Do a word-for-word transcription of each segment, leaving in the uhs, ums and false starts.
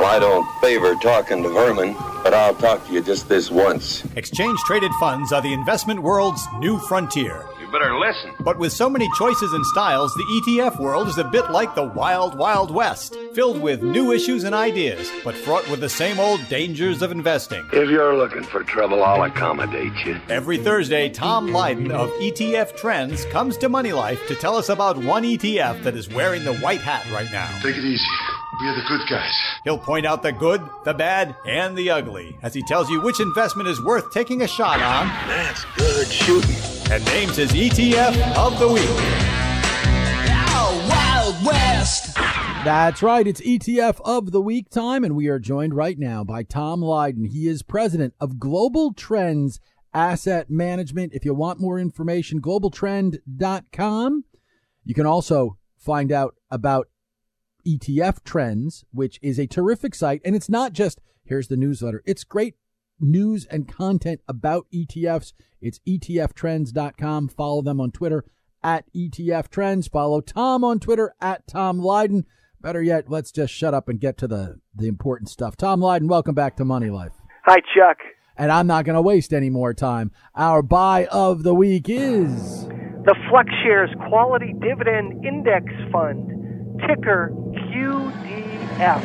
I don't favor talking to vermin, but I'll talk to you just this once. Exchange-traded funds are the investment world's new frontier. You better listen. But with so many choices and styles, the E T F world is a bit like the wild, wild west, filled with new issues and ideas, but fraught with the same old dangers of investing. If you're looking for trouble, I'll accommodate you. Every Thursday, Tom Lydon of E T F Trends comes to Money Life to tell us about one E T F that is wearing the white hat right now. Take it easy. We're the good guys. He'll point out the good, the bad, and the ugly as he tells you which investment is worth taking a shot on. That's good shooting. And names his E T F of the week. Oh, Wild West. That's right. It's E T F of the week time, and we are joined right now by Tom Lydon. He is president of Global Trends Asset Management. If you want more information, global trend dot com. You can also find out about E T F Trends, which is a terrific site. And it's not just, here's the newsletter. It's great news and content about E T Fs. It's E T F trends dot com. Follow them on Twitter at E T F Trends. Follow Tom on Twitter at Tom Lydon. Better yet, let's just shut up and get to the, the important stuff. Tom Lydon, welcome back to Money Life. Hi, Chuck. And I'm not going to waste any more time. Our buy of the week is the FlexShares Quality Dividend Index Fund, ticker Q D F.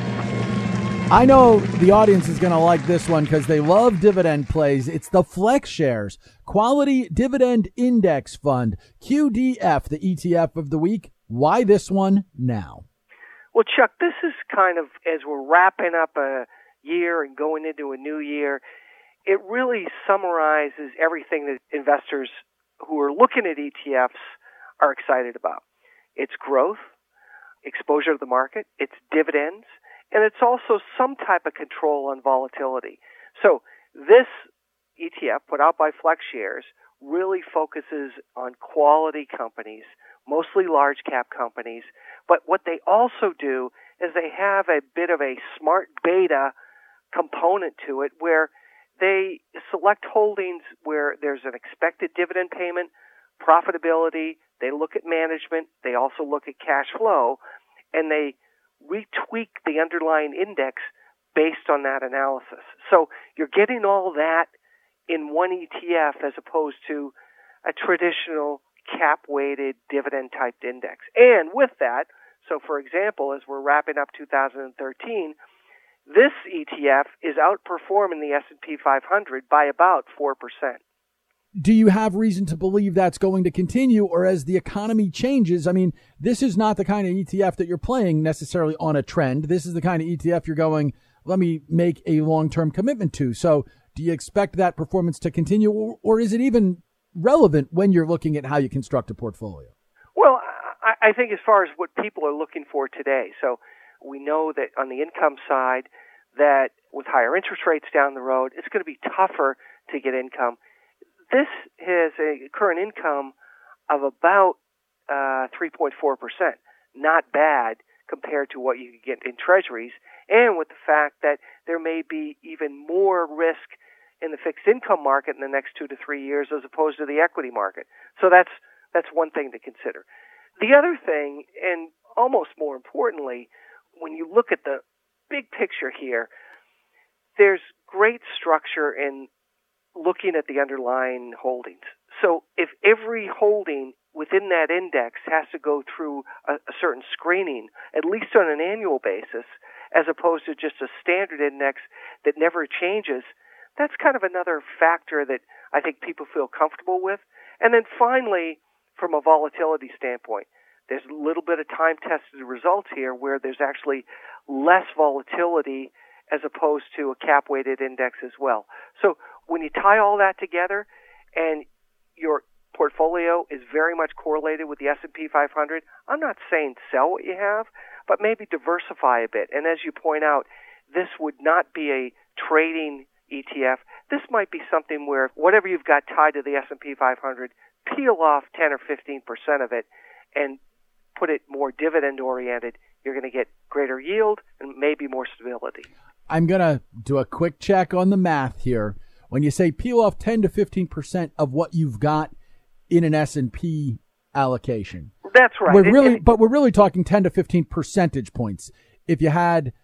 I know the audience is going to like this one because they love dividend plays. It's the FlexShares Quality Dividend Index Fund, Q D F, the E T F of the week. Why this one now? Well, Chuck, this is kind of, as we're wrapping up a year and going into a new year, it really summarizes everything that investors who are looking at E T Fs are excited about. It's growth, exposure to the market, it's dividends, and it's also some type of control on volatility. So this E T F put out by FlexShares really focuses on quality companies, mostly large cap companies. But what they also do is they have a bit of a smart beta component to it where they select holdings where there's an expected dividend payment, profitability, they look at management, they also look at cash flow, and they retweak the underlying index based on that analysis. So you're getting all that in one E T F as opposed to a traditional cap-weighted dividend-typed index. And with that, so for example, as we're wrapping up two thousand thirteen, this E T F is outperforming the S and P five hundred by about four percent. Do you have reason to believe that's going to continue, or as the economy changes? I mean, this is not the kind of E T F that you're playing necessarily on a trend. This is the kind of E T F you're going, let me make a long-term commitment to. So do you expect that performance to continue, or, or is it even relevant when you're looking at how you construct a portfolio? Well, I, I think as far as what people are looking for today, so we know that on the income side, that with higher interest rates down the road, it's going to be tougher to get income. This has a current income of about uh, three point four percent. Not bad compared to what you could get in treasuries, and with the fact that there may be even more risk in the fixed income market in the next two to three years as opposed to the equity market. So that's that's one thing to consider. The other thing, and almost more importantly, when you look at the big picture here, there's great structure in looking at the underlying holdings. So if every holding within that index has to go through a, a certain screening, at least on an annual basis, as opposed to just a standard index that never changes, that's kind of another factor that I think people feel comfortable with. And then finally, from a volatility standpoint, there's a little bit of time-tested results here where there's actually less volatility as opposed to a cap-weighted index as well. So when you tie all that together and your portfolio is very much correlated with the S and P five hundred, I'm not saying sell what you have, but maybe diversify a bit. And as you point out, this would not be a trading E T F. This might be something where whatever you've got tied to the S and P five hundred, peel off ten or fifteen percent of it and put it more dividend-oriented. You're going to get greater yield and maybe more stability. I'm going to do a quick check on the math here. When you say peel off ten to fifteen percent of what you've got in an S and P allocation. That's right. We're really, it, but we're really talking ten to fifteen percentage points. If you had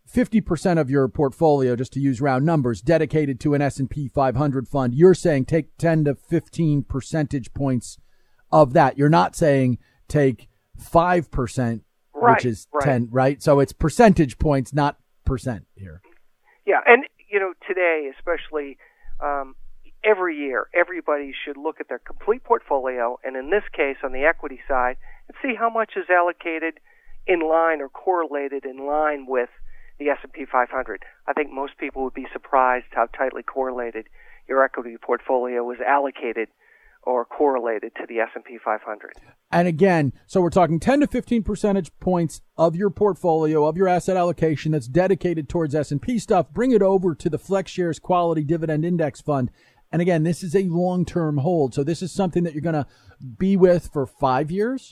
fifty percent of your portfolio, just to use round numbers, dedicated to an S and P five hundred fund, you're saying take ten to fifteen percentage points of that. You're not saying take five percent, right, which is right. ten, right? So it's percentage points, not percent here. Yeah, and, you know, today, especially um, every year, everybody should look at their complete portfolio, and in this case, on the equity side, and see how much is allocated in line or correlated in line with the S and P five hundred. I think most people would be surprised how tightly correlated your equity portfolio was allocated or correlated to the S and P five hundred. And again, so we're talking ten to fifteen percentage points of your portfolio, of your asset allocation that's dedicated towards S and P stuff. Bring it over to the FlexShares Quality Dividend Index Fund. And again, this is a long-term hold. So this is something that you're going to be with for five years?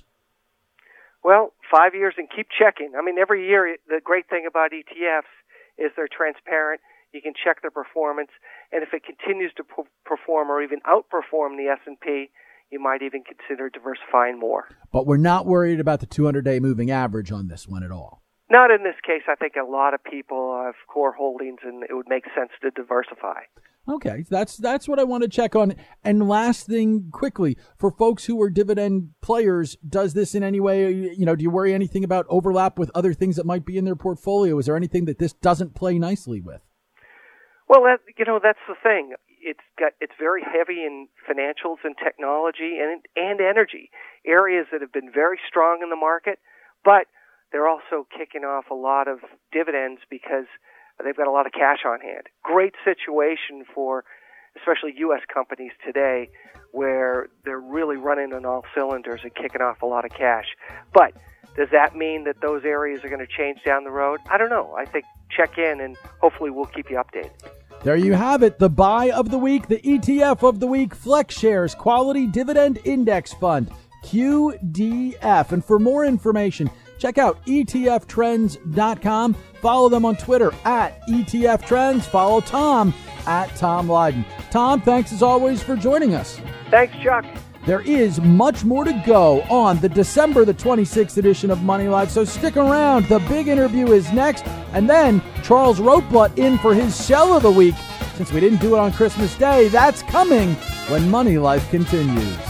Well, five years and keep checking. I mean, every year, the great thing about E T Fs is they're transparent. You can check their performance. And if it continues to p- perform or even outperform the S and P, you might even consider diversifying more. But we're not worried about the two hundred day moving average on this one at all. Not in this case. I think a lot of people have core holdings, and it would make sense to diversify. Okay, that's that's what I want to check on. And last thing, quickly, for folks who are dividend players, does this in any way, you know, do you worry anything about overlap with other things that might be in their portfolio? Is there anything that this doesn't play nicely with? Well, that, you know, that's the thing. It's got it's very heavy in financials and technology and and energy, areas that have been very strong in the market, but they're also kicking off a lot of dividends because they've got a lot of cash on hand. Great situation for especially U S companies today where they're really running on all cylinders and kicking off a lot of cash. But does that mean that those areas are going to change down the road? I don't know. I think check in and hopefully we'll keep you updated. There you have it. The buy of the week, the E T F of the week, FlexShares Quality Dividend Index Fund, Q D F. And for more information, check out E T F trends dot com. Follow them on Twitter at E T F Trends. Follow Tom at Tom Lydon. Tom, thanks as always for joining us. Thanks, Chuck. There is much more to go on the December the twenty-sixth edition of Money Live, so stick around. The big interview is next, and then Charles Rotblatt in for his shell of the week. Since we didn't do it on Christmas Day, that's coming when Money Life continues.